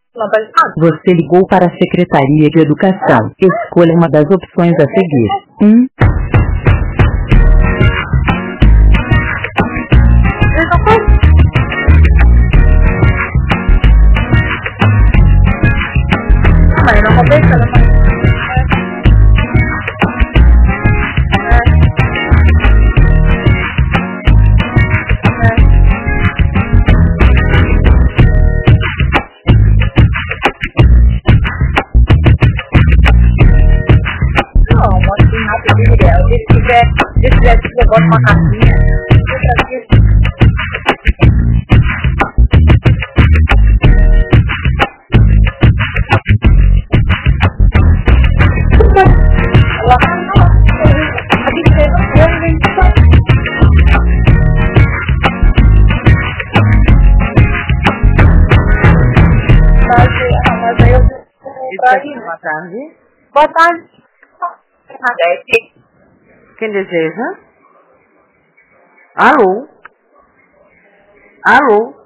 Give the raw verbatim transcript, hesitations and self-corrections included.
Você ligou para a Secretaria de Educação. Escolha uma das opções a seguir. um. Mãe, não vou pensando, mãe. Se tiver, se tiver, eu boto uma capinha. Boa tarde. Boa tarde. Quem deseja? Alô? Alô?